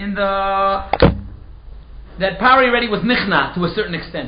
that Pari already was nichna to a certain extent.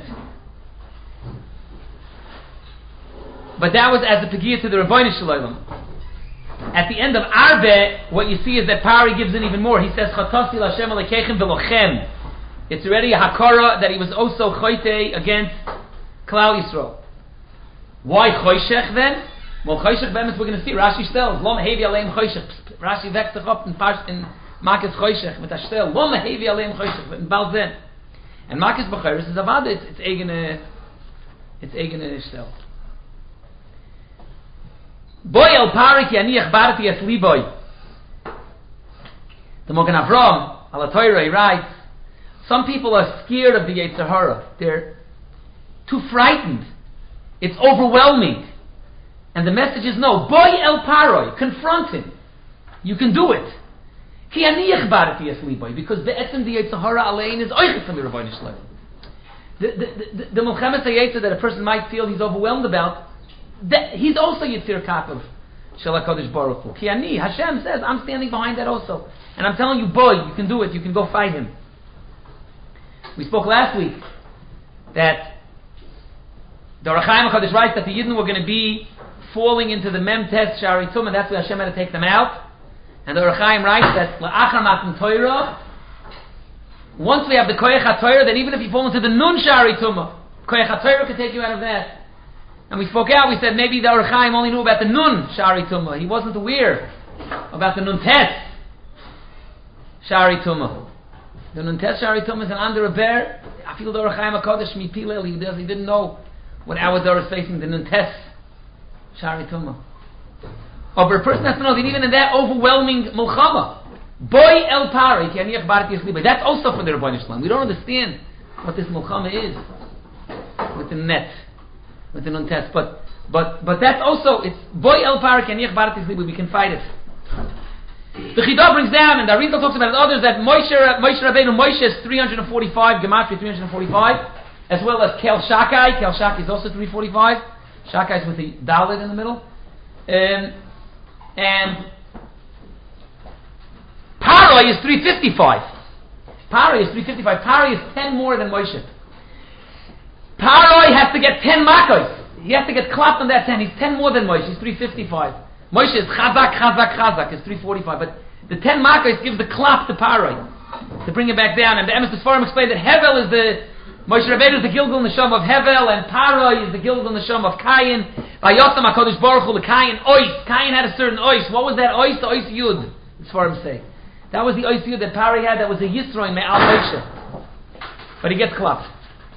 But that was as a pegiyah to the Rebbeinu Shalom. At the end of Arbe, what you see is that Pari gives in even more. He says, Chatasi l'Hashem alekechem v'lochem. It's already a hakara that he was also choite against Klal Yisrael. Why choshech then? Well, choshech be'emes we're going to see. Rashi tells, Lo mehevi aleim choshech. Rashi vecks up in Makas choshech with Ashtel. Lo mehevi aleim choshech in Balzen. And Makas b'chayris is avada. It's eigene shtel. Boy el pari ki ani achbarti es liboy. The Mogen Avram al Torah writes, some people are scared of the Yetzer Hara. They're too frightened. It's overwhelming. And the message is no. Boy el paroi, confront him. You can do it. Ki ani achbarti es liboy, because be'etzem the Yetzer Hara alein is oichet from the Rebbeinu Shalom. The Melchemes HaYetzer that a person might feel he's overwhelmed about, he's also Yitzir Katav Shel HaKadosh Baruch Hu. Ki ani, Hashem says, I'm standing behind that also. And I'm telling you, boy, you can do it. You can go fight him. We spoke last week that the Ohr HaChaim HaKadosh writes that the Yidden were going to be falling into the Mem Tes Shari Tum, and that's why Hashem had to take them out. And the Ohr HaChaim writes that La'achar Matan Torah, once we have the Koyach HaTorah, then even if you fall into the Nun Shari Tumah, Koyach HaTorah could take you out of that. And we spoke out, we said maybe the Ohr HaChaim only knew about the Nun Shari Tumah. He wasn't aware about the Nun Tes Shari Tumah. The Nun Tes Shari Tumah is an under a bear. I feel the Ohr HaChaim HaKadosh Mipilel, he didn't know what our door is facing, the Nun Tes Shari Tumah. Oh, but a person has to know that even in that overwhelming Mulchama, Boy El Pari, that's also from the Rebbeinu Shalom. We don't understand what this Mulchama is with the net, with the Nun Tes, but that's also, it's Boy El Pari, we can fight it. The Chidah brings down, and the Arizal talks about it, others, that Moshe Rabbeinu, Moshe is 345, Gematria 345, as well as Kel Shakai. Kel Shakai is also 345. Shakai is with the Dalet in the middle. And Paroi is 355. Paroi is 355. Paroi is 10 more than Moshe. Paroi has to get 10 makos. He has to get clapped on that 10. He's 10 more than Moshe. He's 355. Moshe is chazak, is 345. But the 10 makos gives the clap to Paroi to bring it back down. And the Emes Sfarim explained that Hevel is the Moshe Rabbeinu is the Gilgal Neshama of Hevel, and Paroi is the Gilgal Neshama of Kayin. Vayotam HaKadosh Baruch Hu l'Kayin Ois. Kayin had a certain Ois. What was that Ois? The Ois Yud. The Sfarim say. That was the Ois Yud that Paroi had. That was a Yisroin Me'al Moshe. But he gets clapped.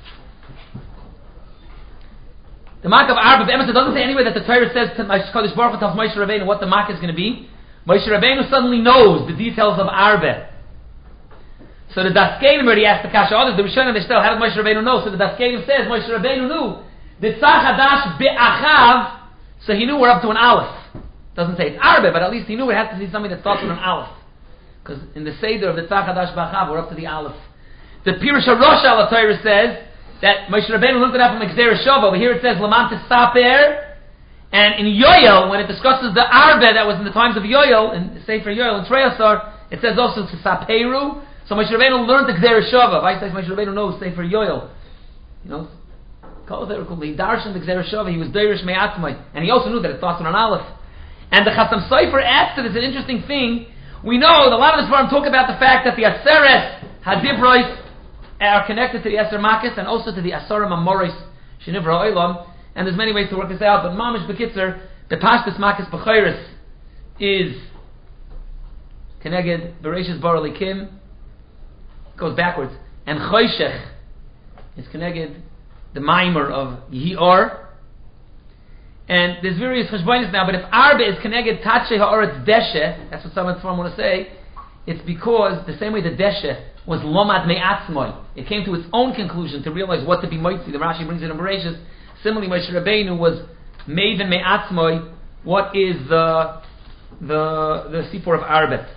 The mark of Arba, it doesn't say anywhere that the Torah says to Kodesh Baruch Hu tells Moshe Rabbeinu what the mark is going to be. Moshe Rabbeinu suddenly knows the details of Arba. So the Daskelim already asked the Kasha others, the Rishonim, they still, how did Moshe Rabbeinu know? So the Daskelim says, Moshe Rabbeinu knew the Tzach Hadash Be'achav, so he knew we're up to an Aleph. Doesn't say it's Arba, but at least he knew it has to be something that starts with an Aleph. Because in the Seder of the Tzach Hadash Be'achav, we're up to the Aleph. The Pirush HaRosh al Torah says that Moshe Rabbeinu looked it up from Gzera Shava. Over here it says Laman Tesaper, and in Yoel, when it discusses the Arba that was in the times of Yoel, in Sefer Yoel, in Treyasar, it says also Tesaperu. So Moshe Rabbeinu learned the Gzera Shava. Why says Moshe Rabbeinu knows Sefer Yoel? You know, he darshan the Gzera Shava. He was Deirish Me'atzmai, and he also knew that it starts with an Aleph. And the Chasam Sofer adds to this an interesting thing. We know that a lot of the Sfarim talk about the fact that the Aseret Hadibros are connected to the Eser Makis and also to the Asarim Amoris Shenivra Olam, and there's many ways to work this out, but Mamish Bekitzer, the Pashtus Makis B'chayris is Keneged Bereshis Bar Elikim, goes backwards, and Choshech is Keneged the Maimer of Yi'or, and there's various Cheshbonis now, but if Arba is Keneged Tatshe Ha'oretz Deshe, that's what some of the Sfarim want to say, it's because the same way the Deshe was Lomad Me'atzmoi. It came to its own conclusion to realize what to be Moitzi. The Rashi brings it in Bereshis. Similarly, Moshe Rabbeinu was Maven Me'atzmoi. What is the Sipur of Arbet?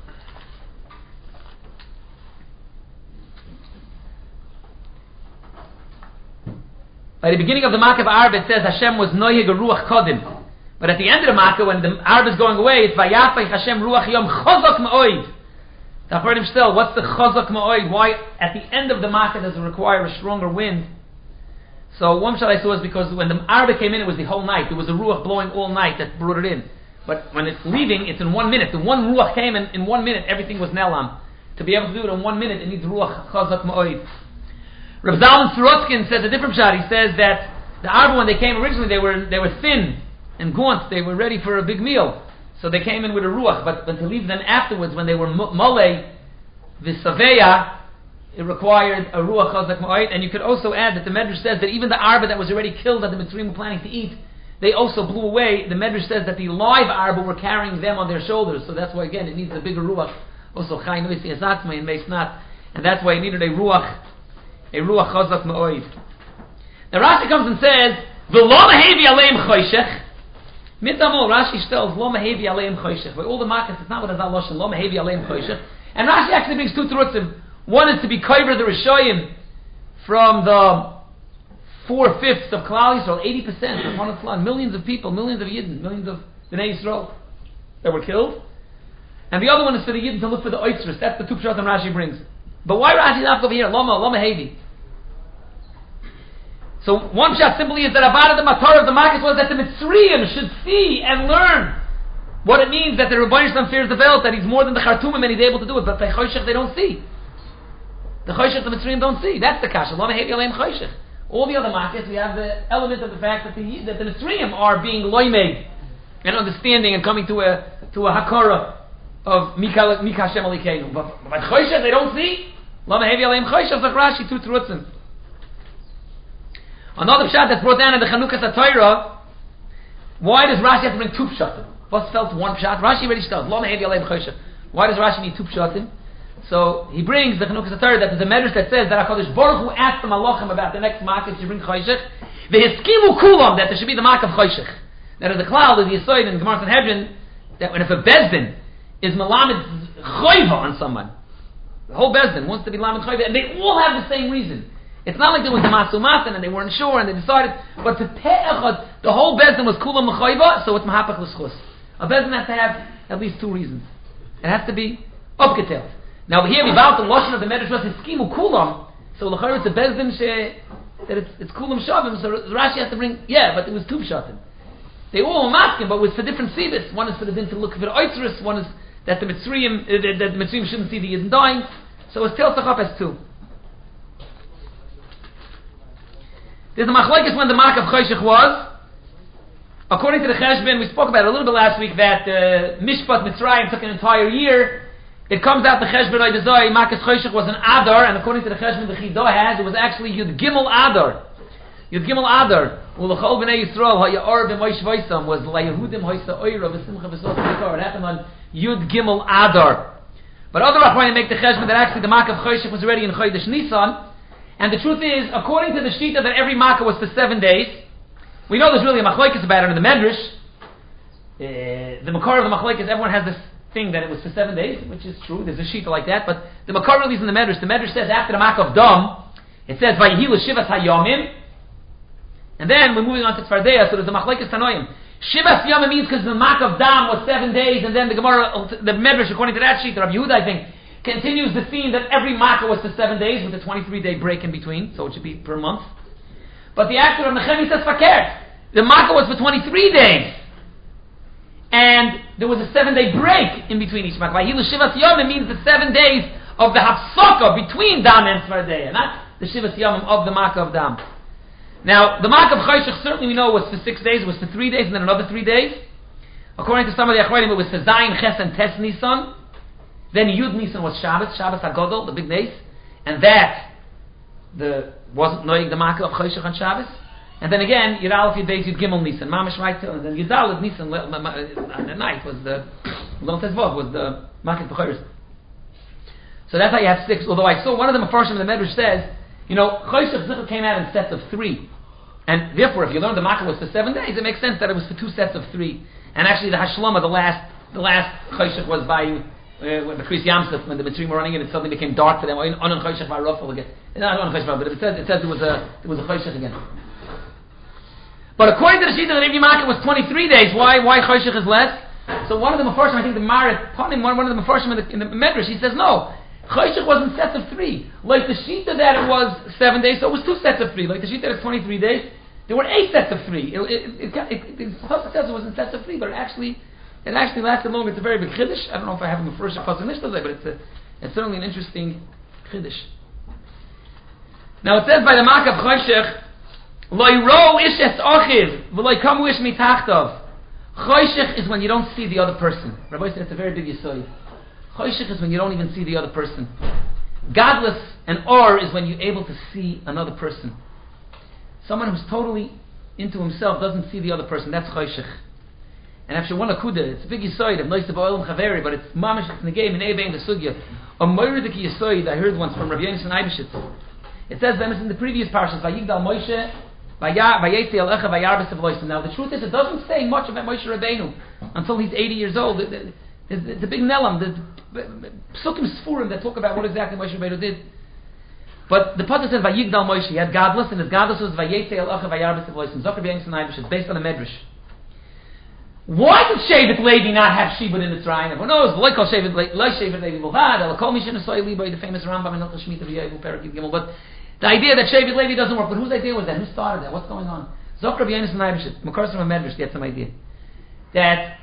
By the beginning of the Makkah of Arbet, it says Hashem was Noyeg Ruach Kodim. But at the end of the Makkah, when the Arbet is going away, it's Vayafay Hashem Ruach Yom Chozok Ma'oid. The Achronim still, what's the chazak ma'oid? Why at the end of the makkah does it require a stronger wind? So one shot I saw is because when the Arba came in, it was the whole night. There was a ruach blowing all night that brought it in. But when it's leaving, it's in 1 minute. The one ruach came in 1 minute, everything was nelam. To be able to do it in 1 minute, it needs ruach chazak ma'oid. Reb Zalman Sorotskin says a different shot. He says that the Arba, when they came originally, they were thin and gaunt. They were ready for a big meal. So they came in with a ruach. But to leave them afterwards, when they were mole, v'saveya, it required a ruach chazak ma'oid. And you could also add that the Medrash says that even the Arba that was already killed that the Mitzrayim were planning to eat, they also blew away. The Medrash says that the live Arba were carrying them on their shoulders. So that's why, again, it needs a bigger ruach. Also, Chai Noisi Esatzmai and Meis Nat. And that's why it needed a ruach chazak ma'oid. Now Rashi comes and says, V'lo mehevi aleim choshech. Mitamol, Rashi tells, Lo mehevi aleim choshech. By all the markets, it's not what is Loshen, Lo mehevi aleim choshech. And Rashi actually brings two terutzim. One is to be kover the Rishoyim from the 4/5 of Klal Yisrael, 80% of one of Klal, millions of people, millions of Yidden, millions of Bnei Yisrael that were killed. And the other one is for the Yidden to look for the Oitzrus. That's the two pshatim Rashi brings. But why Rashi not over here? Loma hevi. So one pshat simply is that about the matar of the market was that the Mitzrayim should see and learn what it means that the Rebbeinu Shalom fears the belt, that he's more than the Khartoumim and he's able to do it. But the Choshech they don't see. The Choshech the Mitzrayim don't see. That's the kasha. Loma hevi aleim choshech. All the other markets, we have the element of the fact that the Mitzrayim are being loimed and understanding and coming to a hakara of Mika Hashem Alikeinu. But Choshech they don't see. Lama hevi aleim choshech like Rashi two terutzim. Another pshat that's brought down in the Chanukah Torah. Why does Rashi have to bring two pshatim? What's felt one pshat? Rashi already tells Lama hevi aleim choshech. Why does Rashi need two pshatim? So he brings the Chanukah Torah that there's a medrash that says that HaKadosh Baruch Hu asked the Malachim about the next market to bring choshech. Vehiskimu kulam that there should be the mark of choshech. That is a cloud of the Yisoid in Gemara Sanhedrin that when if a bezdin is malamed choiva on someone, the whole bezdin wants to be lamed choiva, and they all have the same reason. It's not like there was a masu matan and they weren't sure and they decided, but to pe'echad, the whole bezdin was kulam choiva, so it's mahapach l'schus. A bezdin has to have at least two reasons. It has to be upgetelt. Now here we about the lashon of the medrash was hiskimu kulam, so l'chayr it's a bezdin that it's kulam shavim. So Rashi has to bring but it was two pshatim. They all were masking, but it was for different sivas. One is for the din to look for the oitzrus. One is that the Mitzrayim shouldn't see the Yidden dying. So it's tilted up as two. There's a machlokes when the mark of choshech was. According to the Cheshbon, we spoke about it a little bit last week that Mishpat Mitzrayim took an entire year. It comes out the Cheshbon Oidazoi, Marcus Choshech was an Adar, and according to the Cheshbon the Chidah has, it was actually Yud Gimel Adar. Yud Gimel Adar. Ulachol B'nei Yisrael ha'ya'or b'moish v'oisam was la'yehudim ha'ysa oira v'simcha v'sos v'yikar. It happened on Yud Gimel Adar. But other Achronim make the Cheshbon that actually the Mark of Choshech was already in Chodesh Nisan. And the truth is, according to the Shita that every Makkah was for 7 days, we know there's really a machlokes about it in the Medrash. The Makar of the machlokes, everyone has this thing that it was for 7 days, which is true. There's a Shita like that. But the Makar really is in the Medrash. The Medrash says after the Makkah of Dam, it says Vayihi l'shivas hayomim. And then we're moving on to Tzfardeya, so there's a machlokes tanoim. Shivas yomim means because the Makkah of Dam was 7 days, and then the Gemara, the Medrash, according to that Shita, Rabbi Yehuda, I think, continues the theme that every Makkah was for 7 days with a 23-day break in between, so it should be per month. But the actor of Nechemi says fakir. The Makkah was for 23 days. And there was a 7-day break in between each Makkah. Vahilu Shivas Yomim means the 7 days of the Hafsaka between Dam and Tzfardeya, not the Shivas Yomim of the Makkah of Dam. Now, the Makkah of Choshech certainly we know was for 6 days, it was for 3 days and then another 3 days. According to some of the Achronim, it was for Zayin, Ches, and Tes Nisan. Then Yud Nisan was Shabbos HaGodol, the big days, and that wasn't knowing the Makkah of Choshech on Shabbos. And then again, Yud Aleph Yud Beis Yud Gimel Nisan, Mamash right till, and then Yud Aleph Nisan on the night was the Lon Tezvov was the Makkah of Choshech. So that's how you have 6. Although I saw one of the Mefarshim in the Medrash says, Choshech Zichur came out in sets of 3, and therefore, if you learn the Makkah was for 7 days, it makes sense that it was for 2 sets of 3. And actually, the Hashlama, the last Choshech was by. When the Chris Yamsef, when the Mitzrayim were running it suddenly became dark for them. Onan Choshech V'Arofel again. Not Onan Choshech, but it says there was a Choshech again. But according to the Shita, that every Makkah was 23 days. Why Choshech is less? So one of the Mefarshim, I think the Marit Panim, one of the Mefarshim in the Medrash, he says no. Choshech wasn't sets of 3. Like the Shita that it was 7 days, so it was 2 sets of 3. Like the Shita that it's 23 days, there were 8 sets of 3. It wasn't sets of 3, but it actually lasted longer. It's a very big chiddush. I don't know if I have a Mefarshim Pasuk Nishta, but it's certainly an interesting chiddush. Now it says by the Makav Choshech, Loi ro ish es ochiv, v'loi kamu ish mitachtav. Choshech is when you don't see the other person. Rabbi said it's a very big yisoid. Choshech is when you don't even see the other person. Godless and or is when you're able to see another person. Someone who's totally into himself doesn't see the other person. That's choshech. And after one akuda, it's a big yisoid of noise of oil and chaveri, but it's mamish, it's negay, minei bein the sugya. A moiridik yisoid I heard once from Rabbi Yonasan Eibeshitz. It says them in the previous parshas, Vayigdal Moshe, Vayetzi Alecha, Vayarbes Avloisim. Now the truth is, it doesn't say much about Moshe Rabbeinu until he's 80 years old. It's a big nelam. The psukim sfurim that talk about what exactly Moshe Rabbeinu did. But the pasuk says Vayigdal Moshe. He had godless, and his godless was Vayetzi Alecha, Vayarbes Avloisim. Zokar B'Yonasan Eibeshitz. It's based on a medrash. Why did Shevet Levi not have Shibud in Mitzrayim? Everyone knows, like Shevet Levi Bulvad, Elakol Mishin Esoy Liboy, the famous Rambam in Hilchos Shemitah V'Yovel Perak Gimel. But the idea that Shevet Levi doesn't work, but whose idea was that? Who started that? What's going on? Zokar B'Yonasan Eibeshitz, Makar from a Medrash, he had some idea that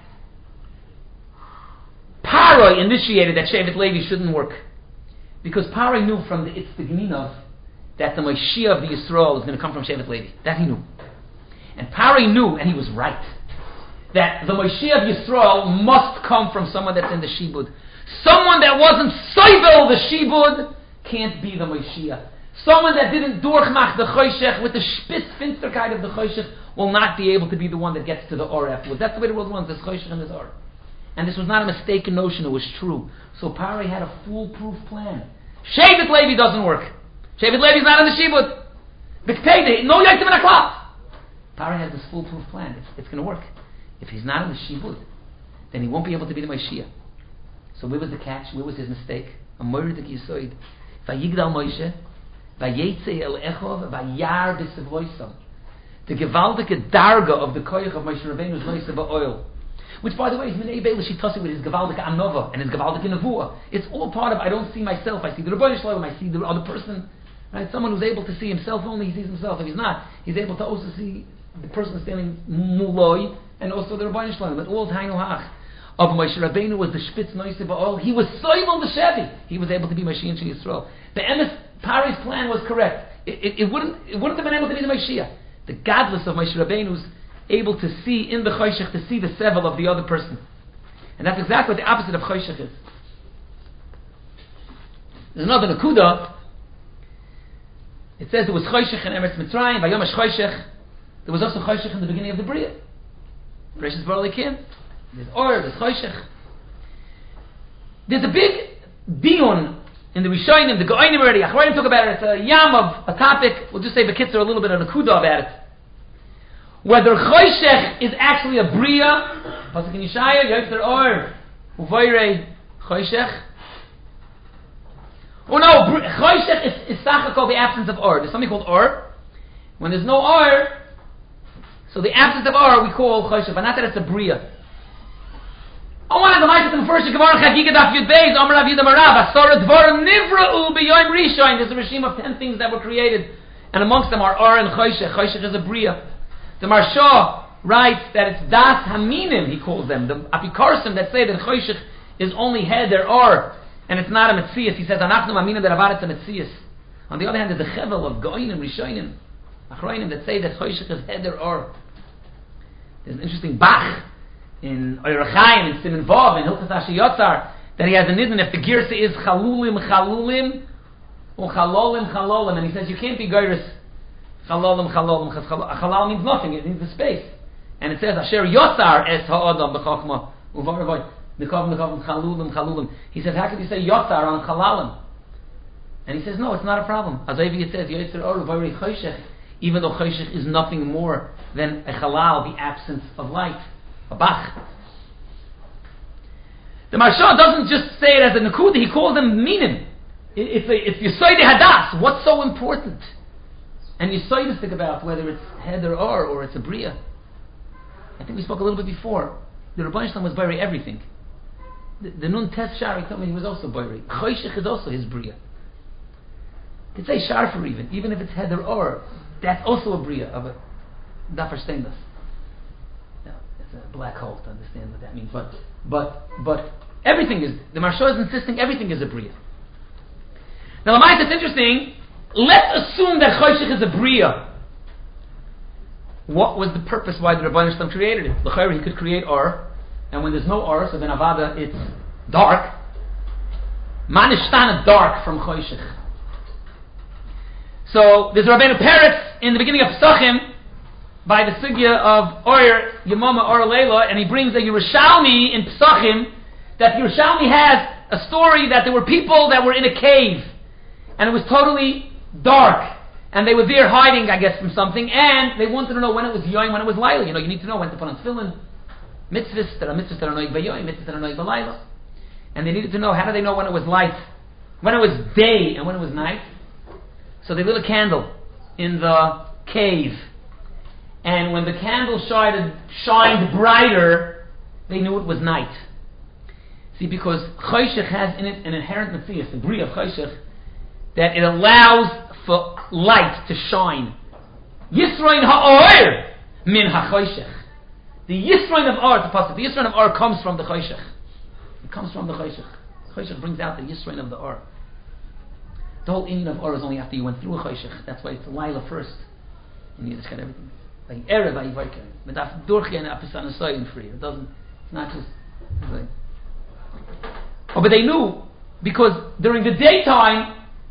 Paroi initiated that Shevet Levi shouldn't work because Paroi knew from the Gemina that the Mashiach of the Yisrael is going to come from Shevet Levi. That he knew, and Paroi knew, and he was right, that the Mashiach of Yisrael must come from someone that's in the Shibud. Someone that wasn't Soibel the Shibud can't be the Mashiach. Someone that didn't Durchmach the Choshech with the Spitz Finsterkeit of the Choshech will not be able to be the one that gets to the Or afterwards. That's the way the world runs, this Choshech and this Or. And this was not a mistaken notion, it was true. So Paroi had a foolproof plan. Shevet Levi doesn't work. Shevet Levi's not in the Shibud. B'ktei, no Yaitim and Aklaf. Paroi has this foolproof plan. It's going to work. If he's not in the Shibud, then he won't be able to be the Mashiach. So where was the catch? Where was his mistake? A moiridik yisoid. Vayigdal Moshe, vayetze el echov, vayar b'sevloisam. The gewaldige darga of the koyach of Moshe Rabbeinu's noise of oil. Which, by the way, is minei be'el shitasi with his gewaldige anova and his gewaldige nevuah. It's all part of, I don't see myself, I see the Rebbeinu Shalom, I see the other person. Right? Someone who's able to see himself only, he sees himself. If he's not, he's able to also see the person standing muloi, and also the Rebbeinu Shalom. But all Hainu of Moshe Rabbeinu was the Spitz Noise of oil. He was soivel the Shevi. He was able to be Mashiach in Yisrael. The Emes Pari's plan was correct. It wouldn't have been able to be the Mashiach. The godless of Moshe Rabbeinu was able to see in the Choshech, to see the sevel of the other person. And that's exactly what the opposite of Choshech is. There's another Nakuda. It says there was Choshech in Eretz Mitzrayim, Vayomesh Choshech. There was also Choshech in the beginning of the Bria. Precious Baralikim. There's Or, there's Choshech. There's a big dion in the Rishonim, the Goinim already. Achronim talk about it. It's a yam of a topic. We'll just say Bekitzer a little bit of Nakuda about it. Whether Choshech is actually a Bria, Pasuk in Yeshaya, Yoytzer Or, Uvoirei Choshech. Oh no, Choshech is Sachakol, the absence of Or. There's something called Or. When there's no Or, so the absence of Or we call Choshech, but not that it's a Bria. I wanted the Ma'aseh in the first Gemara Chagiga Daf Yud Beis Amar Rav Yehuda Marav Asara Dvarim Nivra'u B'Yom Rishon. There's a regime of 10 things that were created, and amongst them are Or and Choshech. Choshech is a Bria. The Marsha writes that it's Das Haminim, he calls them, the Apikarsim that say that Choshech is only Heder Or, and it's not a Metzias. He says Anachnu Haminim that Avaretz a Metzias. On the other hand, there's the Chevel of Goinim Rishonim Achroinim that say that Choshech is Heder Or. There's an interesting Bach in Oirachaim, in Siman Vav, in Hilchos Asher Yotzar, that he has a nidin if the girsa is Chalulim Chalulim or Chalolim Chalolim, and he says you can't be Geiris Chalolim Chalolim, because Chalal means nothing, it means the space. And it says Asher Yotzar es Ha'adam B'chachma Uvaravoy Nekav Chalulim Chalulim. He says how could you say Yotzar on Chalalim? And he says no, it's not a problem. As it says Yotzar Or Uvarei Choshech, even though Choshech is nothing more than a Chalal, the absence of light. A Bach. The Marsha doesn't just say it as a Nakuda, he calls them Minim. It's Yesod Hadas. What's so important? And Yesod is think about whether it's Heder Or it's a Bria. I think we spoke a little bit before. the Rebbeinu Shalom was boirei everything. The Nun Tes Shari told me he was also boirei. Choshech is also his bria. You could say Sharfer even if it's Heder Or, that's also a bria of a Dafar Steindas. Now, it's a black hole to understand what that means, but everything is, the Maharsha is insisting everything is a bria. Now, Lamait, it's interesting. Let's assume that Choshech is a bria. What was the purpose why the Rebbeinu Shalom created it? L'chayr, he could create Or, and when there's no Or, so then Avada, it's dark. Man is dark from Choshech. So there's Rabbeinu Peretz in the beginning of Pesachim by the sugya of Or Yemama Or Leila, and he brings a Yerushalmi in Pesachim that Yerushalmi has a story that there were people that were in a cave, and it was totally dark. And they were there hiding, I guess, from something, and they wanted to know when it was Yoim, when it was Laila. You know, you need to know when to put on tefillin, mitzvahs, there are mitzvahs that are noig by Yoim, mitzvahs that are noig by Laila. And they needed to know, how do they know when it was light, when it was day, and when it was night? So they lit a candle in the cave. And when the candle shined brighter, they knew it was night. See, because Choshech has in it an inherent metzias, the bria of Choshech, that it allows for light to shine. Yisroin ha'or min ha'choshech. The Yisroin of Or, the Yisroin of Or comes from the Choshech. It comes from the Choshech. Choshech brings out the Yisroin of the Or. The whole inyan of Or is only after you went through a Choshech. That's why it's a Laila first. And you just got everything. Like Erev, like Yivarken. But after Durchi and Apisan Asoyin for you. It doesn't, it's not just, it's like. Oh, but they knew, because during the daytime,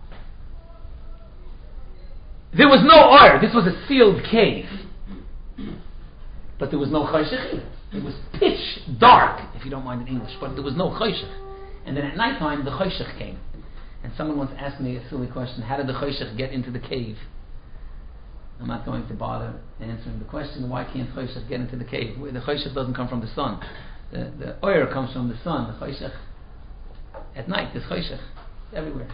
there was no Or. This was a sealed cave. But there was no Choshech. It was pitch dark, if you don't mind in English, but there was no Choshech. And then at nighttime, the Choshech came. And someone once asked me a silly question, how did the Choshech get into the cave? I'm not going to bother answering the question, why can't Choshech get into the cave? The Choshech doesn't come from the sun. The Or comes from the sun. The Choshech, at night, there's Choshech everywhere.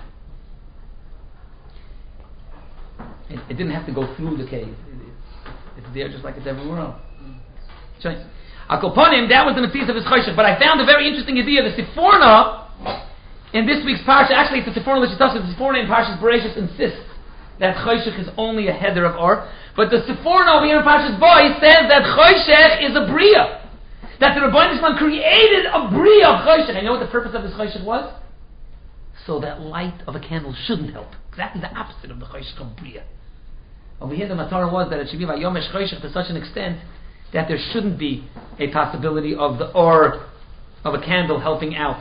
It didn't have to go through the cave. It's there just like it's everywhere else. Akoponim, that was the Metzias of his Choshech. But I found a very interesting idea. The Siforna, in this week's parsha, actually it's the Siforna L'Shitashim, the Siforna in Parshas Bereshis insists that Choshech is only a header of Or. But the Siforna over here in Parshas Boy says that Choshech is a Bria. That the Rebbeinu Shalom created a Bria of Choshech. And you know what the purpose of this Choshech was? So that light of a candle shouldn't help. Exactly the opposite of the Choshech of Bria. Over here the Matar was that it should be Vayomesh Choshech to such an extent that there shouldn't be a possibility of the Or of a candle helping out.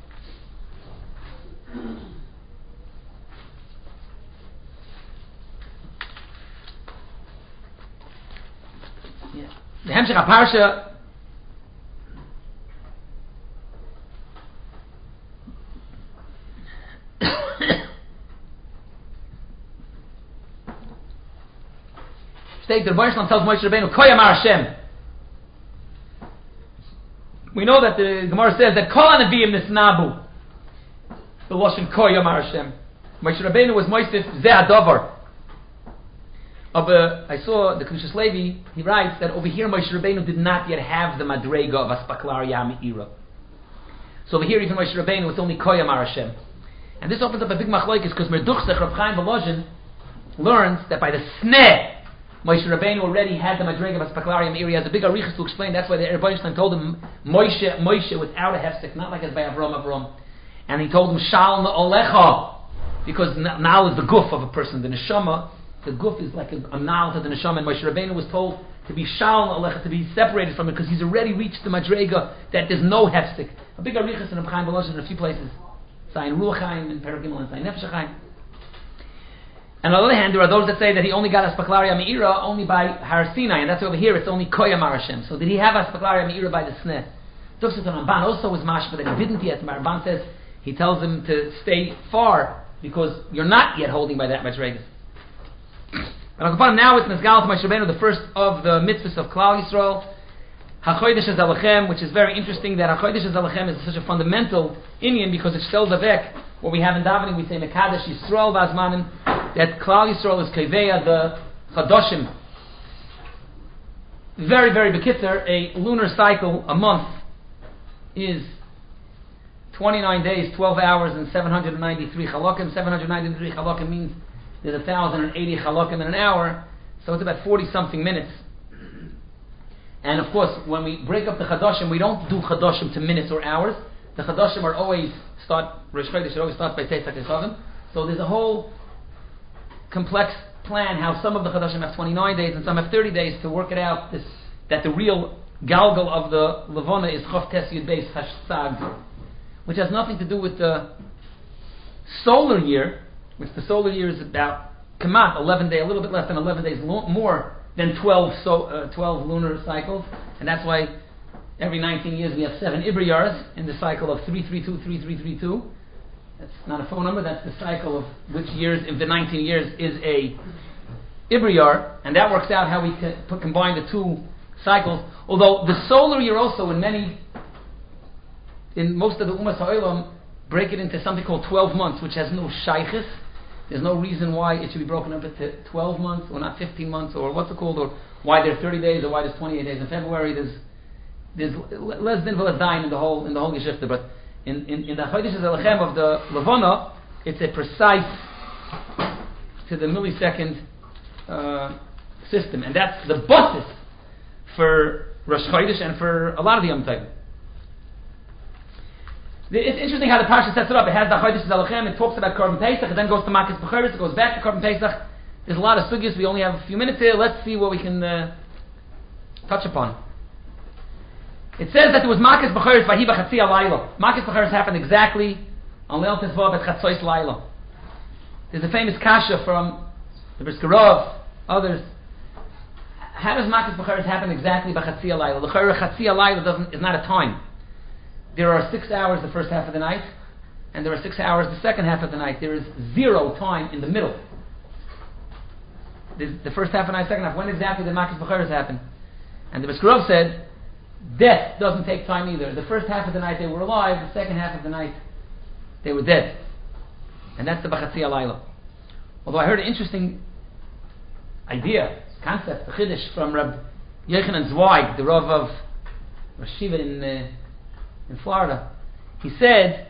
Yeah. The Hemshech HaParsha state the Rebbeinu Shalom tells Moshe Rabbeinu, Koy Amar Hashem. We know that the Gemara says that Kol HaNeviim Nisnabu. The Lashon Koy Amar Hashem. Moshe Rabbeinu was Moisef Zeh Adavar. I saw the Kedushas Levi, he writes that over here Moshe Rabbeinu did not yet have the Madrega of Aspaklar Yami'ira. So over here even Moshe Rabbeinu was only Koy Amar Hashem. And this opens up a big machlokes because Merduchsech Rav Chaim Volozhin learns that by the Sneh Moshe Rabbeinu already had the Madrega of Aspaklar Yami'ira. He has a big arichas to explain. That's why the Rebbeinu Shalom told him Moshe without a hefsek, not like as by Avram. And he told him Shal Na'olecha, because Na'al is the guf of a person. The neshama, the guf is like a Na'al to the neshama, and Moshe Rabbeinu was told to be Shal Na'olecha, to be separated from it, because he's already reached the Madrega that there's no hefsek. A big arichas in Reb Chaim Volozhin in a few places. Zayin Ruach Chaim in Perek Gimel and Zayin Nefesh Chaim. And on the other hand, there are those that say that he only got Aspaklaria Me'ira only by Har Sinai, and that's over here, it's only Koy Amar Hashem. So did he have Aspaklaria Me'ira by the Sneh? Duchsat Ramban also was mashma that he didn't yet. Ramban says, he tells him to stay far, because you're not yet holding by that much regis. And now it's Mezgalat Moshe Rabbeinu, the first of the mitzvahs of Klal Yisrael, HaChodesh HaZalachem, which is very interesting that HaChodesh HaZalachem is such a fundamental inyan because it tells Avek, what we have in davening, we say Mekadesh Yisrael Vazmanim, that Klal Yisrael is Keveya, the Chadoshim. Very, very bekitzer, a lunar cycle, a month, is 29 days, 12 hours, and 793 halakim. 793 halakim means there's 1,080 halakim in an hour, so it's about 40-something minutes. And of course, when we break up the Chadashim, we don't do Chadashim to minutes or hours. The Chadashim are always Rosh Chodesh always starts by Pesach Yesodim. So there's a whole complex plan how some of the Chadashim have 29 days and some have 30 days to work it out, that the real Galgal of the Levana is Chof Tes Yud Beis Hashsag, which has nothing to do with the solar year, which the solar year is about Kamat, 11 days, a little bit less than 11 days more than 12 lunar cycles, and that's why every 19 years we have 7 Ibriyars in the cycle of 332, 3332. That's not a phone number, that's the cycle of which years, if the 19 years is a Ibriyar, and that works out how we combine the two cycles. Although the solar year also, in most of the Ummah Ha'olam, break it into something called 12 months, which has no shaykhis. There's no reason why it should be broken up into 12 months, or not 15 months, or what's it called, or why there's 30 days, or why there's 28 days in February. There's less than less dying in the whole Geshifte, but in the Chodesh Elechem of the Levana, it's a precise to the millisecond system, and that's the basis for Rosh Chodesh and for a lot of the Yom Tovim. It's interesting how the Parsha sets it up. It has the Chodesh Elechem, it talks about Korban Pesach, it then goes to Makkos Bechoros, it goes back to Korban Pesach. There's a lot of sugyas. We only have a few minutes here. Let's see what we can touch upon. It says that there was Makkos Bechoros Vahi B'Chatzi Alayla. Makkos Bechoros happened exactly on Leil Tezvav at Chatzois Layla. There's a famous kasha from the Brisker Rav, others. How does Makkos Bechoros happen exactly B'Chatzi Alayla? The Chatzi Alayla is not a time. There are 6 hours the first half of the night, and there are 6 hours the second half of the night. There is 0 time in the middle. The first half of the night, second half. When exactly did Makkos Bechoros happen? And the Brisker Rav said, death doesn't take time either. The first half of the night they were alive, the second half of the night they were dead. And that's the B'Chatzi Alayla. Although I heard an interesting idea, concept, the Chiddush from Reb Yochanan Zweig, the Rav of Rosh Shiva in Florida. He said,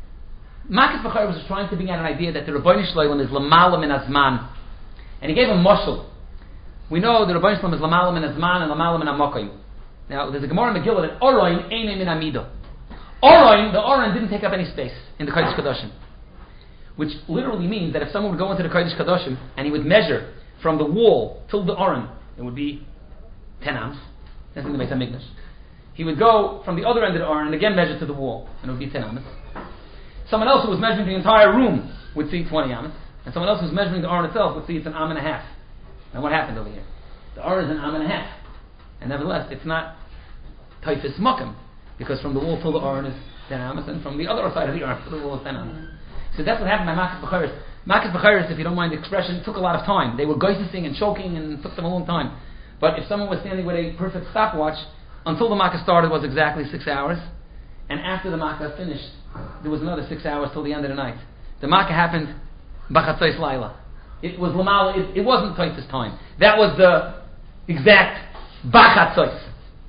Makkos Bechoros was trying to bring out an idea that the Rebbeinu Shalom is Lamala Min Azman. And he gave a mashal. We know the Rebbeinu Shalom is Lamala Min Azman and Lamala Min Amokim. Now, there's a Gemara in Megillah that Oroin Eine Min Amidah. Oroin, the Oron didn't take up any space in the Kodesh Kadoshim. Which literally means that if someone would go into the Kodesh Kadoshim and he would measure from the wall till the Oron, it would be 10 ams. That's in the Beis HaMikdash. He would go from the other end of the Oron and again measure to the wall, and it would be 10 ams. Someone else who was measuring the entire room would see 20 ams. And someone else who's measuring the Oron itself would see it's an am and a half. Now what happened over here? The Oron is an am and a half. And nevertheless, it's not Taifis Makam, because from the wall till the Oron is 10 amos, and from the other side of the Oron to the wall is 10 amos. So that's what happened by Makkos Bechoros. Makkos Bechoros, if you don't mind the expression, took a lot of time. They were geising and choking, and it took them a long time. But if someone was standing with a perfect stopwatch, until the Makkah started was exactly 6 hours, and after the Makkah finished, there was another 6 hours till the end of the night. The Makkah happened B'Chatzois Layla. It was Lamala, it wasn't Taifis time. That was the exact B'Chatzois.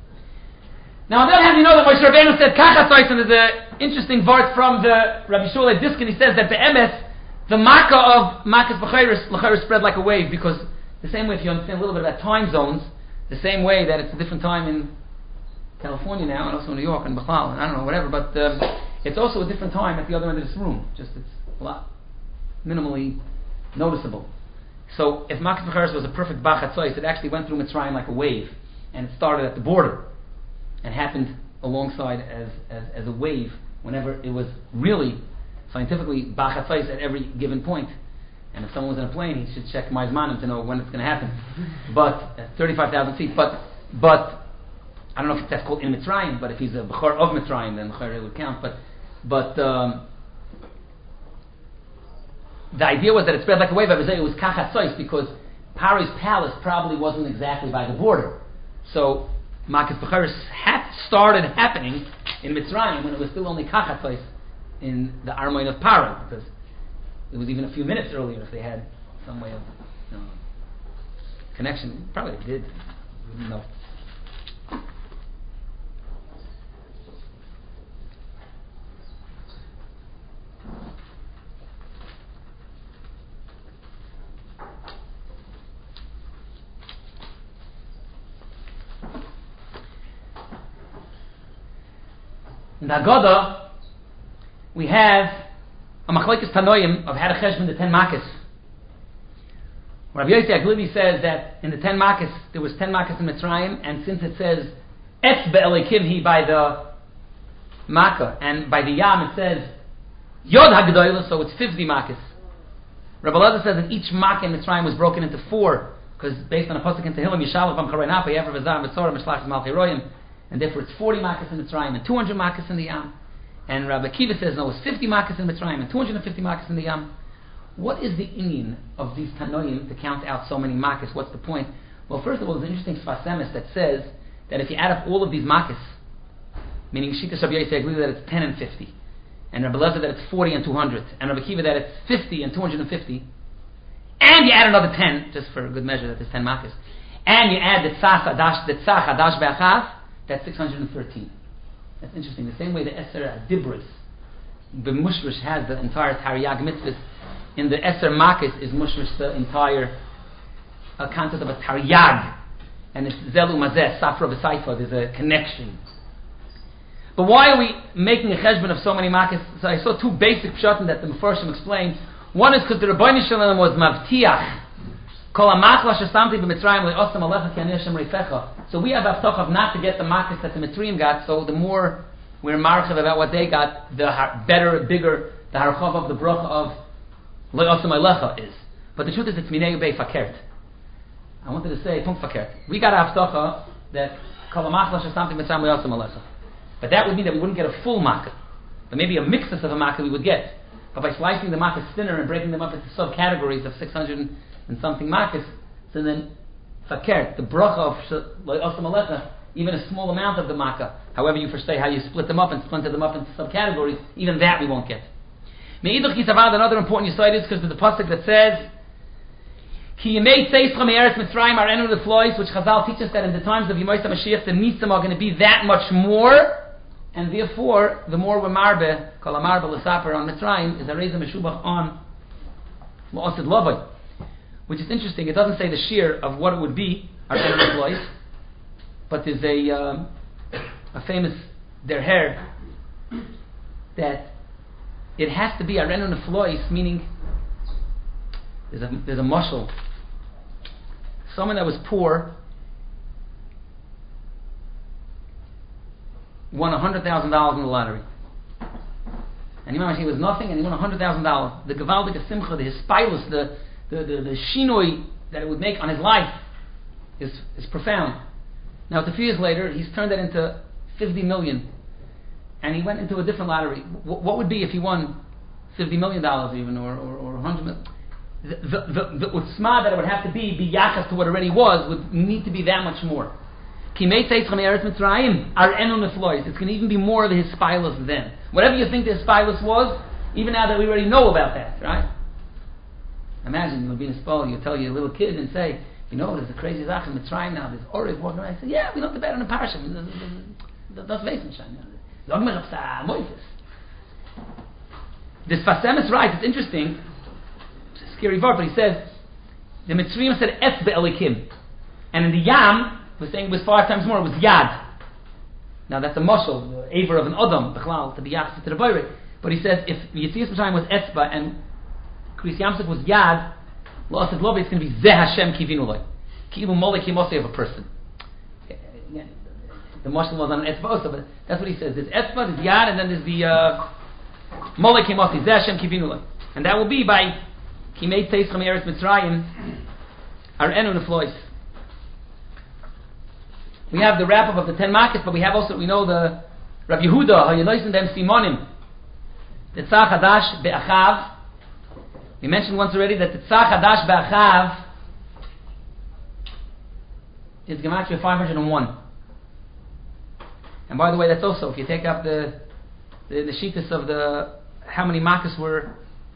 Now on the other hand, you know that Moshe Rabbeinu said Kachatzois, and there's an interesting vart from the Rabbi Shmuel Diskin. He says that the Emes, the Makkah of Makkos Bechoros spread like a wave, because the same way, if you understand a little bit about time zones, the same way that it's a different time in California now, and also in New York and Bechal, and I don't know, whatever, but it's also a different time at the other end of this room. Just it's a lot minimally noticeable. So if Makkos Bechoros was a perfect B'Chatzois, it actually went through Mitzrayim like a wave, and it started at the border and happened alongside as a wave whenever it was really scientifically B'Chatzois at every given point. And if someone was in a plane, he should check Ma'izmanim to know when it's going to happen. But at 35,000 feet, but I don't know if that's called in Mitzrayim, but if he's a Bechor of Mitzrayim, then Bechor would count. But the idea was that it spread like a wave. I would say it was Kachatzois, because Paro's palace probably wasn't exactly by the border. So Makkos Bechoros started happening in Mitzrayim when it was still only Kachatzois in the Armoin of Paro, because it was even a few minutes earlier if they had some way of connection. Probably they did. I don't know. the Haggadah, we have a Machlokes Tanoim of how to cheshbon the 10 Makkos. Rabbi Yossi Aglibi says that in the 10 Makkos, there was 10 Makkos in Mitzrayim, and since it says Etz be'elikim he by the Makkah, and by the Yam it says Yod HaGedolah, so it's 50 Makkos. Rabbi Elazar says that each Makkah in Mitzrayim was broken into 4, because based on a pasuk in Tehillim, Yishalav Bam Charay Napa, Yever V'Zar V'Tzorah Mishlach Malchei Royim, and therefore it's 40 Makkos in Mitzrayim and 200 Makkos in the Yam. And Rabbi Akiva says no, it's 50 Makkos in Mitzrayim and 250 Makkos in the Yam. What is the inyan of these Tanoim to count out so many Makkos? What's the point? Well, first of all, there's an interesting Sfas Emes that says that if you add up all of these Makkos, meaning Shittas Rabbi Yossi Aglibi that it's 10 and 50, and Rabbi Elazar that it's 40 and 200, and Rabbi Akiva that it's 50 and 250, and you add another 10, just for a good measure that there's 10 Makkos, and you add the Tzach Hadash Be'achav, that's 613. That's interesting. The same way the Eser Dibros, the Mushrish has the entire Taryag mitzvahs, in the Eser Makkos is Mushrish the entire concept of a Taryag, and it's Zelu Mazeh, Safra V'Saifa, there's a connection. But why are we making a cheshbon of so many Makkos? So I saw two basic pshatim that the Mefarshim explained. One is because the Rebbeinu Shalom was Mavtiach, Kol HaMachla Shesamti B'Mitzrayim Le'osam Alecha Ki Ani Hashem Reifecha. So we have Avtach not to get the Makkos that the Mitzrayim got, so the more we're marchav about what they got, the better, bigger the harchav of the bracha of Le'osam Alecha is. But the truth is it's Minei Bei Fakert. I wanted to say Punkt Fakert. We got Avtach that Kol HaMachla Shesamti B'Mitzrayim Le'osam Alecha. But that would mean that we wouldn't get a full makkah. But maybe a mixus of a makkah we would get. But by slicing the makkahs thinner and breaking them up into subcategories of 600 and something makkahs, so then fakert, the bracha of Osam Alecha, even a small amount of the makkah, however you say how you split them up and splinter them up into subcategories, even that we won't get. Me'idach Kisavad, another important yesod is because of the pasuk that says, Ki Yemei Tzeischa Me'eretz Mitzrayim Arenu Leflois, which Chazal teaches that in the times of Yemei Mashiach the nitzim are going to be that much more. And therefore, the more we're marbe, kol marbe l'saper on Mitzrayim, is a reza meshubach on Ma'asid Lavai. Which is interesting. It doesn't say the shear of what it would be, our employees, but there's a famous derher that it has to be Arenu Neflois, meaning there's a mashal. Someone that was poor won $100,000 in the lottery. And he was nothing, and he won $100,000. The Gevaldik Simcha, the hispilus, the shinoi that it would make on his life is profound. Now, it's a few years later, he's turned that into 50 million, and he went into a different lottery. What would be if he won $50 million even, or 100 million? The utzma that it would have to be yachas to what it already was, would need to be that much more. It's going to even be more of the hispilus then. Whatever you think the hispilus was, even now that we already know about that, right? Imagine you would be in a spell, you tell your little kid and say, you know, there's a crazy zach in Mitzrayim now, there's Orev walking around. I say, yeah, we looked about it in the parasha. That's Weissenschein. This Fasem is right, it's interesting. It's a scary word, but he says, the Mitzrayim said, Etz be'elikim. And in the Yam, we're saying it was 5 times more, it was Yad. Now that's a mushal, the aver of an Adam, the Chlal, to be Yachs to the Bayre. But he says, if Yitzias Mitzrayim was Etzba and Kriyas Yamsuf was Yad, La'asad Lovi, it's going to be Zeh Hashem Kivinu Loi. Ki'ilu Molek Yimosei of a person. The mushal was on an Etzba also, but that's what he says. There's Etzba, there's Yad, and then there's the Molek Yimosei, Zeh Hashem Kivinu Loi. And that will be by Kimei Teis Cham Eretz Mitzrayim, Arenu Neflois. We have the wrap-up of the 10 Makkos, but we have also, we know the Rav Yehuda, Hayanoisen Dem Simonim, the Tzach Hadash Be'achav. We mentioned once already that the Tzach Hadash Be'achav is Gematria 501. And by the way, that's also, if you take up the shittas of the, how many Makkos were,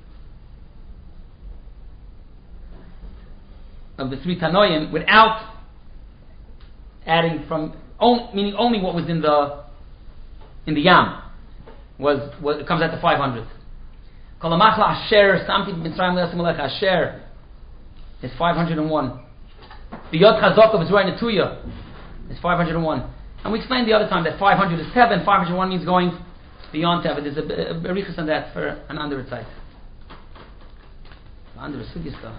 of the 3 Tanoim, without adding from meaning only what was in the Yam it comes out to 500. Kol HaMachla Asher Samti B'Mitzrayim Le'asem Alecha Asher is 501. The Yod Chazok of Zroi Netuya is 501. And we explained the other time that 500 is 7, 501 means going beyond Teva. There's a berichus on that for an under site. Under a sugi stuff.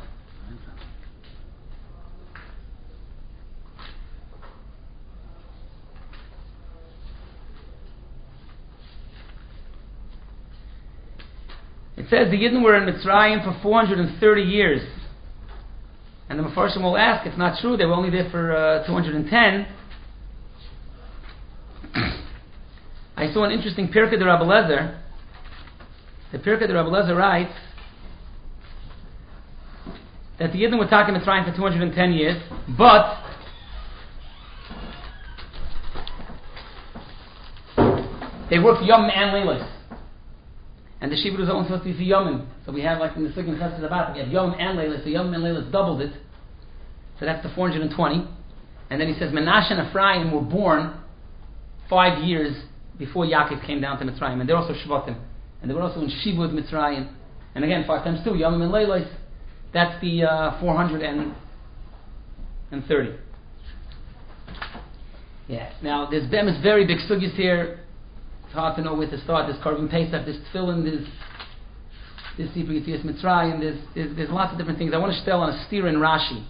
It says the Yidden were in Mitzrayim for 430 years. And the Mefarshim will ask, it's not true, they were only there for 210. I saw an interesting Pirkei de Rabbi Lezer. The Pirkei de Rabbi Lezer writes that the Yidden were talking Mitzrayim for 210 years, but they worked Yom and Leilos. And the Shibud was only supposed to be for Yomim. So we have, like in the Sugin Chesed Abbat, we have Yom and Leilos. So Yom and Leilos doubled it. So that's the 420. And then he says, Menashe and Ephraim were born 5 years before Yaakov came down to Mitzrayim. And they're also Shvatim. And they were also in Shibud Mitzrayim. And again, 5 times 2, Yomim and Leilos. That's the 430. Yeah. Now, there's Bemis very big sugis here. It's hard to know where to start. There's Karban Pesach, there's Tefillin, there's Sipur Yitzias Mitzrayim, there's lots of different things. I want to tell on a steer in Rashi.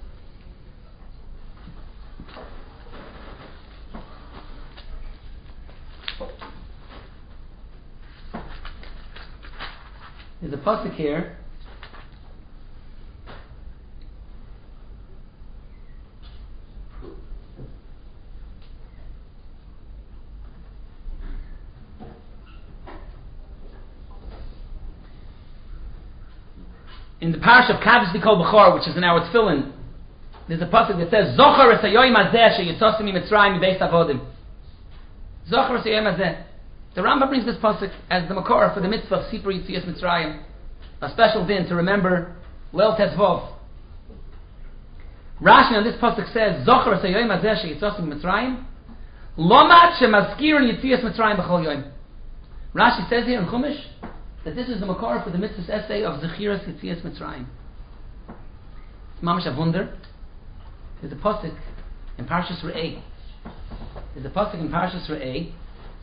There's a pasuk here. In the parish of Kavis B'Kol B'Chor, which is in our Tefillin, there's a pasuk that says, Zochar es hayoyim hazeh sheyitzosem miMitzrayim mibeis avodim. Zochar es hayoyim hazeh. The Rambam brings this pasuk as the makor for the mitzvah of Sipur Yitzias Mitzrayim, a special din to remember Leil Tezvov. Rashi on this pasuk says, Zochar es hayoyim hazeh sheyitzosem miMitzrayim, Lomat shemazkirin Yitzias Mitzrayim b'chol yoyim. Rashi says here in Chumash that this is the makor for the mitzvah's essay of Zechiras Yitzias Mitzrayim. It's mamash a wunder. There's a pasuk in Parshas Re'eh. There's a pasuk in Parshas Re'eh.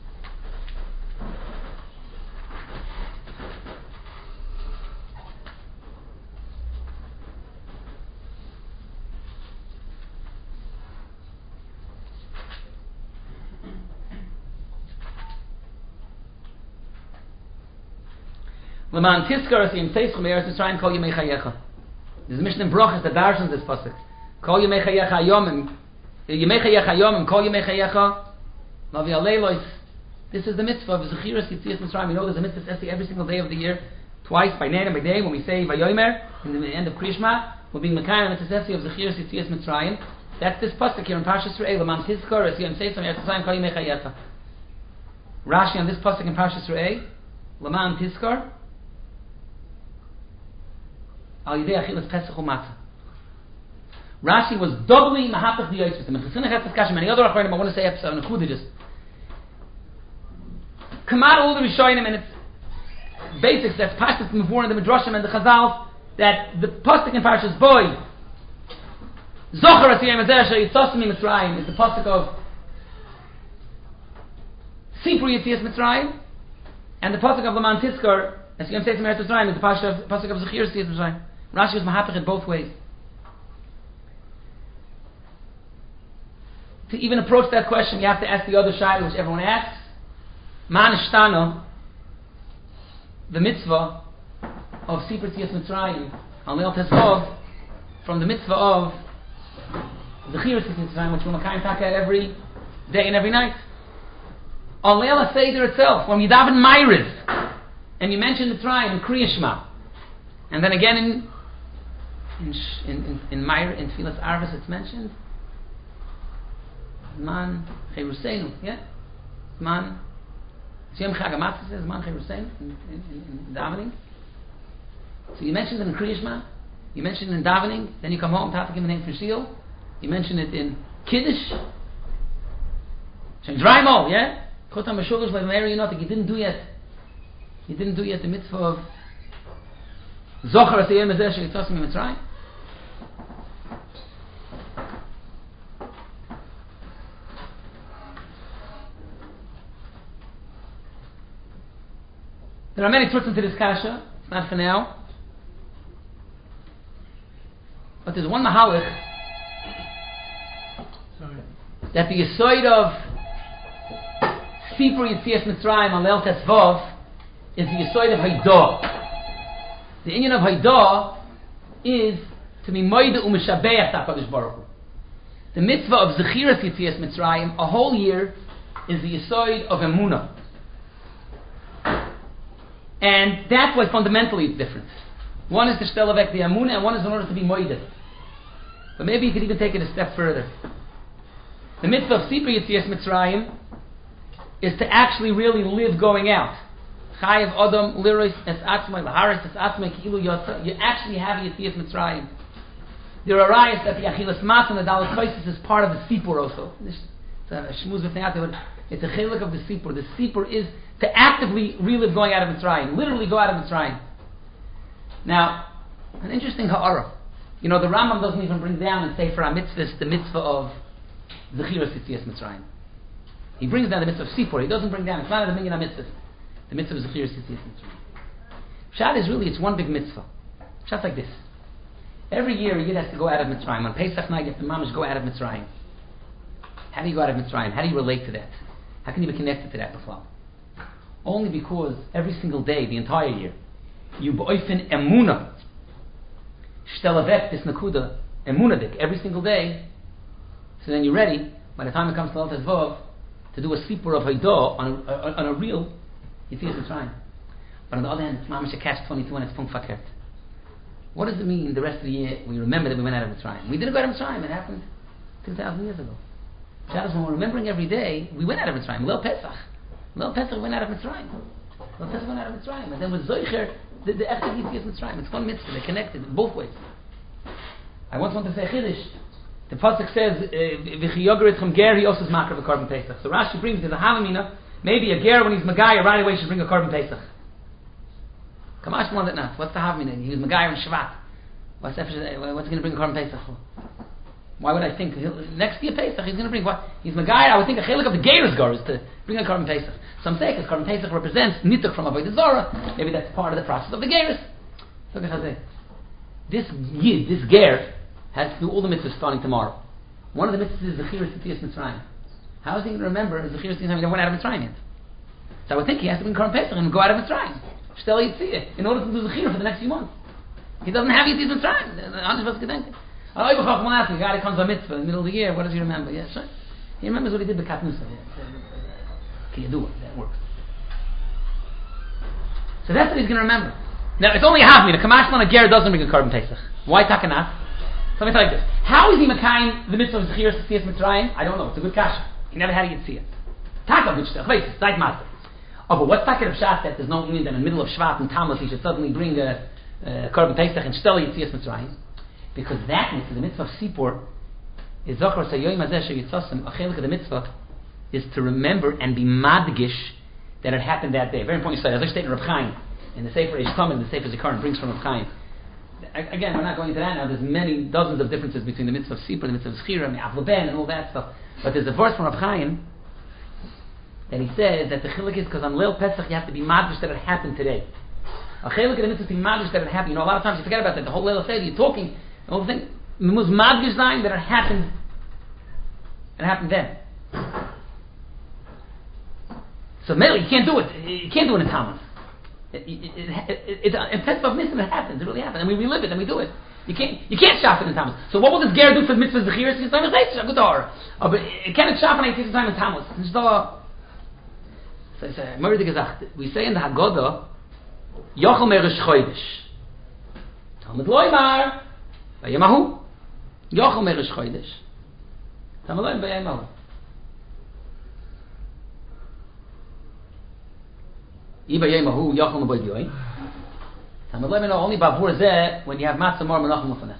L'man tiskar es yim teischum eretz Mitzrayim kol yemei chayecha. There's a mission in Brachas that darshans this pasuk. Kol yemei chayecha yomim, yemei chayecha yomim, kol yemei chayecha lavi aleilos. This is the mitzvah of Zechiras Yitzias Mitzrayim. You know there's a mitzvah essay every single day of the year, twice by name and by day when we say Vayomer in the end of Krishma. We're being Mekayim mitzvah essay of Zechiras Yitzias Mitzrayim. That's this pasuk here in Parshas Re'eh. L'man tiskar es yim teischum eretz Mitzrayim kol yemei chayecha. Rashi on this pasuk in Parshas Re'eh, L'man tiskar. Rashi was doubly mahapach the Yitzvah. Many other achronim, I want to say episode on Chudages. Come out all the Rishonim and its basics. That's Pashtas Mavur and the Midrashim and the Chazal. That the pasuk in Parshas Boy, Zochar es yom hazeh sheyitzosem miMitzrayim, is the pasuk of Sipur Yitzias Mitzrayim, and the pasuk of L'man Tiskar es yom teitzim eretz Mitzrayim is the pasuk of Zechiras Yitzias Mitzrayim. Rashi was mahapach it both ways. To even approach that question, you have to ask the other side, which everyone asks. Man ishtana, the mitzvah of Sipur Yitzias Mitzrayim, on Leil Tezvov, from the mitzvah of Zechiras Yitzias Mitzrayim, which we're Mekayim Taka every day and every night. On Leil HaSeder itself, when you daven Ma'ariv, and you mention Mitzrayim in Kriya Shema, and then again in Tfilas Arvis it's mentioned. Man Cheruseinu, yeah? Man Siyam Chag HaMatzah says Man Cheruseinu in davening. So you mentioned it in Kriya Shema, you mentioned it in davening, then you come home, Tafakim and for Shil, you mention it in Kiddush, Shem Draimo, yeah? Chotam Meshugash Le'Meri Yinotik, you didn't do yet the mitzvah of Zochar es hayom hazeh sheyitzosem miMitzrayim. There are many truths into this kasha. It's not for now. But there's one mahalach that the yisoid of Sipur Yetzias Mitzrayim on Leil Tesvav is the yisoid of Haidah. The inyan of Haidah is to be moida u'mishabeach HaKadosh Baruch Hu. The mitzvah of Zechiras Yetzias Mitzrayim, a whole year, is the yisoid of Emunah. And that's why fundamentally it's different. One is to shtel the Emunah, and one is in order to be moida. But maybe you could even take it a step further. The mitzvah of Sipur Yetzias Mitzrayim is to actually really live going out. Chayev Adam Liros Es Atzmai Laharis Es Atzmai Ki'ilu Yotza. You actually have Yetzias Mitzrayim. There are rayas that the Achilas Mas and the Dalet Chosis is part of the Sipur also. It's a shmuz v'fnei, but it's a chiluk of the Sipur. The Sipur is to actively relive going out of Mitzrayim, literally go out of Mitzrayim. Now, an interesting ha'ara. You know, the Rambam doesn't even bring down and say for our mitzvahs the mitzvah of Zechiras Yetzias Mitzrayim. He brings down the mitzvah of Sipur. He doesn't bring down, it's not a minyan mitzvahs. The mitzvah of Zechiras Yetzias Mitzrayim. Pshat is really, it's one big mitzvah. Pshat like this. Every year a Yid has to go out of Mitzrayim. On Pesach night you have to mamish go out of Mitzrayim. How do you go out of Mitzrayim? How do you relate to that? How can you be connected to that before? Only because every single day, the entire year, you b'oifen emunah, shtel this nakuda, emunadik, every single day, so then you're ready, by the time it comes to Leil Tesvav, to do a Sipur of Haidah on a real Yetzias Mitzrayim. But on the other hand, it's mamish a catch 22 and it's punkt fakert. What does it mean the rest of the year we remember that we went out of Mitzrayim? We didn't go out of Mitzrayim, it happened 2,000 years ago. Shabbos, when we're remembering every day, we went out of Mitzrayim. Leil Pesach went out of Mitzrayim. Leil Pesach went out of Mitzrayim. And then with Zoicher, the Echad Yetzias Mitzrayim. It's one mitzvah, they're connected in both ways. I once want to say Chiddush. The Pasuk says, V'chi yogeritchem ger hi osas makar v'korban Pesach. So Rashi brings to the Halamina, maybe a ger when he's Megayah right away should bring a korban Pesach. Kamash wanted not. What's the Halamina? He was Megayah in Shvat. What's he going to bring a korban Pesach for? Why would I think next year Pesach he's going to bring what? He's Megayah. I would think a chiluk of the Gerus Gar is to bring a korban Pesach. Some say because korban Pesach represents nituk from Avodah Zarah. Maybe that's part of the process of the Gerus. So this Yid, this Ger, has to do all the mitzvahs starting tomorrow. One of the mitzvahs is Zechiras Yetzias Mitzrayim. How is he going to remember Zechiras Yetzias Mitzrayim? He never went out of Mitzrayim yet. So I would think he has to bring korban Pesach and go out of Mitzrayim. Shtel Yitziyah in order to do Zechira for the next few months. He doesn't have Yetzias Mitzrayim. Anders was gedenken. A guy comes on mitzvah in the middle of the year. What does he remember? Yeah, sure. He remembers what he did with Katnusa. Can you do it? That works. So that's what he's going to remember. Now it's only a half minute. Kamash on a ger doesn't bring a korban Pesach. Why takanat? So let me tell you this. How is he Mekayim the mitzvah of Zechiras Yetzias Mitzrayim? I don't know. It's a good kasha. He never had a Yitziyah. Taka good stuff. Wait, it's like master. Oh, but what's takat of Shas that there's no mean that in the middle of Shvat and Tammuz he should suddenly bring a korban Pesach and shtel Yetzias Mitzrayim? Because that mitzvah, the mitzvah of Sipur, is Zachar Sayoyim Azeh Sheyitzasim. A chelik of the mitzvah is to remember and be madgish that it happened that day. Very important you say. As I stated in Reb Chaim in the Sefer Eish Tamid, the Sefer Zikaron brings from Reb Chaim. Again, we're not going into that now. There's many dozens of differences between the mitzvah of Sipur and the mitzvah of Zechira and the Avlaben and all that stuff. But there's a verse from Reb Chaim that he says that the chiluk is because on Leil Pesach you have to be madgish that it happened today. A chiluk of the mitzvah is to be madgish that it happened. You know, a lot of times you forget about that. The whole Leil Seder, you're talking, the whole thing. It was madgish that it happened. It happened then. So maybe you can't do it. You can't do it in Tammuz. In Pesach Nisan it happens. It really happens, and we relive it and we do it. You can't shop it in Tammuz. So what will this ger do for the mitzvah Zechiras? It's not a good hour. But it can't shop it in time in Tammuz. So it's a murder gesagt. We say in the Haggadah, Yochel Merish Chodesh. Talmud Loimar, Vayemahu. Yochel Merish Chodesh. Talmud Loimar, Vayemahu. Iba Yemahu Yochel Meboid Yoy. Talmud Loimar only Bavur Zeh when you have Matzah Mor Menachem Ufanech.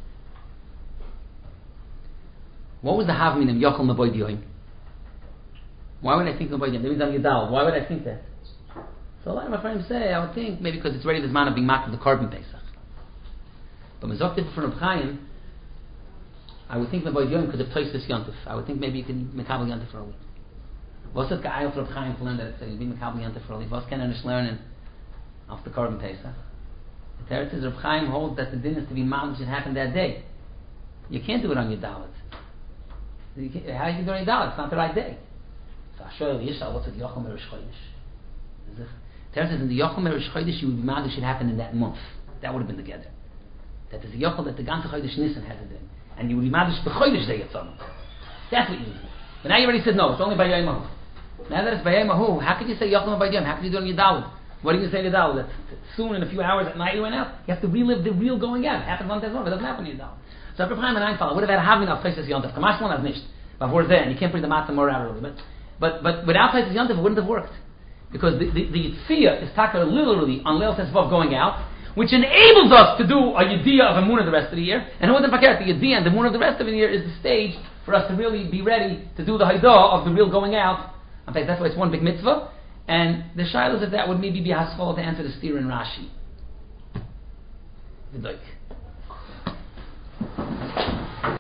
What was the Havminim Yochel Meboid Yoy? Why would I think about it? That means I'm Yidal. Why would I think that? So a lot of my friends say, I would think maybe because it's ready this man of being marked with the korban Pesach. But Mezok did for Reb Chaim, I would think about Yom because it placed this Yontif. I would think maybe you can Mekabel Yontif early. Was it Ga'ayel for Reb Chaim to learn that it's being Mekabel Yontif early? Was can I just learn of the Korban Pesach. The Teretz is Reb Chaim holds that the din is to be mamish should happen that day. You can't do it on your dalit. How you can do it on your dalit? It's not the right day. So Asher Yishal, what's with Yochel Merish Chodesh? Teretz says in the Yochel Merish Chodesh you would be mamish should happen in that month. That would have been together. That is the Yochel that the ganze Chodesh Nisan has it in. And you would be mamish the Chodesh day Yitzon. That's what you do. But now you already said no, it's only by Yom Mahu. Now that it's by Yom Mahu, how could you say Yochel by Yom? How could you do it on your dalit? What are you going to say to Dal? That soon, in a few hours at night, you went out. You have to relive the real going out. It happens one time long. It doesn't happen to you, Dal. So, Reb Chaim and Einfall would have had a having of Pesach Yontif. Kamash one has nicht. But we're there, and you can't bring the matzah more out early. But without Pesach Yontif, it wouldn't have worked. Because the Yitzhiyah is taka literally on Leil Tesvav going out, which enables us to do a Yediyah of Emunah the rest of the year. And who wouldn't forget, the Yediyah and the Emunah of the rest of the year is the stage for us to really be ready to do the Haidah of the real going out. In fact, that's why it's one big mitzvah. And the shilas of that would maybe be haskol to answer the steer in Rashi. V'doik.